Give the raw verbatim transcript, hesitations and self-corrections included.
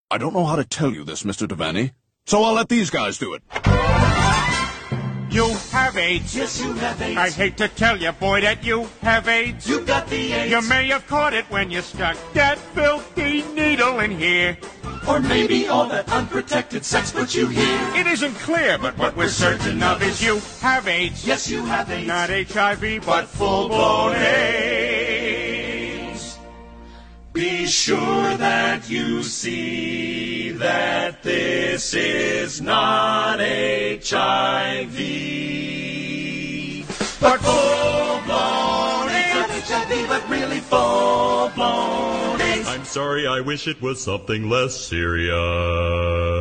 I don't know how to tell you this, Mister Devaney, so I'll let these guys do it. You have AIDS. Yes, you have AIDS. I hate to tell you, boy, that you have AIDS. You got the AIDS. You may have caught it when you stuck that filthy needle in here. Or maybe all that unprotected sex put you here. It isn't clear, but what we're certain of is you have AIDS. Yes, you have AIDS. Not H I V, but full-blown AIDS. Be sure that you see that this is not H I V, but full-blown AIDS. Not H I V, but really full-blown AIDS. I'm sorry, I wish it was something less serious.